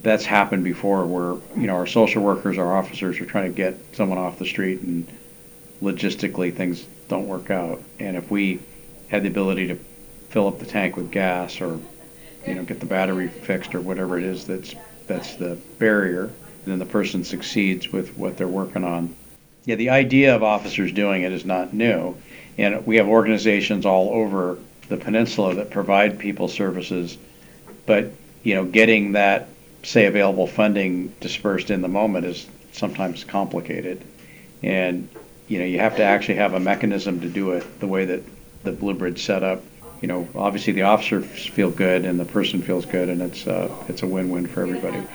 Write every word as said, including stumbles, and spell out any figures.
that's happened before where, you know, our social workers, our officers are trying to get someone off the street and logistically things don't work out. And if we had the ability to fill up the tank with gas or, you know, get the battery fixed or whatever it is that's that's the barrier, then the person succeeds with what they're working on. Yeah, the idea of officers doing it is not new. And we have organizations all over the peninsula that provide people services, but, you know, getting that, say, available funding dispersed in the moment is sometimes complicated. And, you know, you have to actually have a mechanism to do it the way that the Blue Bridge set up. You know, obviously the officers feel good and the person feels good, and it's uh, it's a win-win for everybody.